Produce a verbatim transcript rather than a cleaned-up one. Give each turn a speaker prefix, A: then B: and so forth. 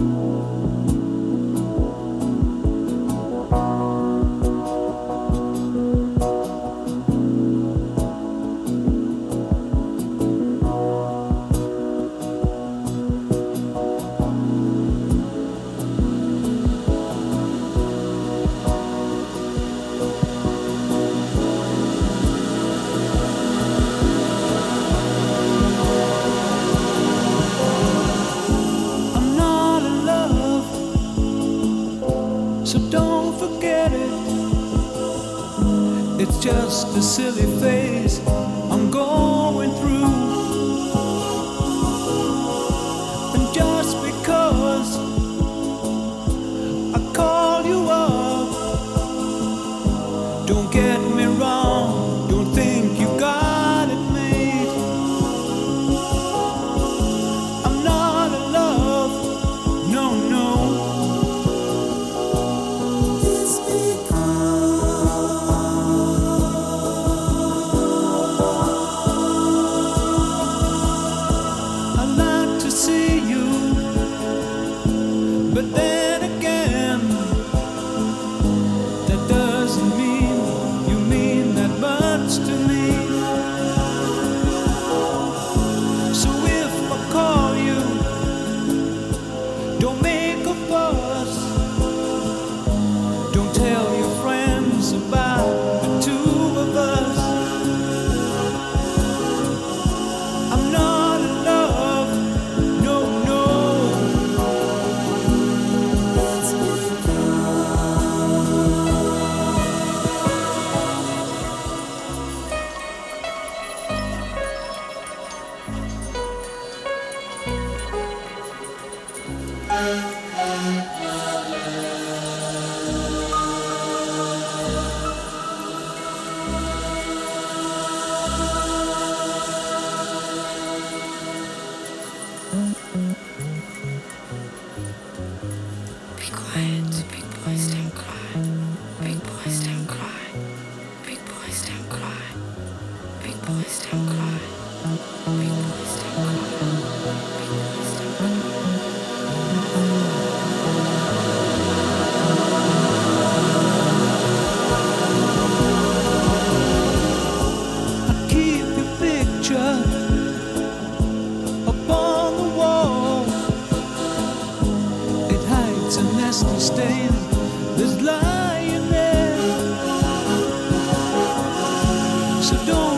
A: So don't forget it. It's just a silly phase I'm going through. And just because I call you up, don't get me wrong, don't think you got it made. I'm not in love, no, no. But then again, that doesn't mean you mean that much to me. So if I call you, don't make a fuss. Don't tell your friends about the two of us. I'm not in love, no, no.
B: Be quiet, big boys don't cry. Big boys don't cry. Big boys don't cry. Big boys don't cry. Big boys don't cry. Big boys don't cry.
A: I keep your picture up on the wall. It hides a nasty stain that's lying there. So don't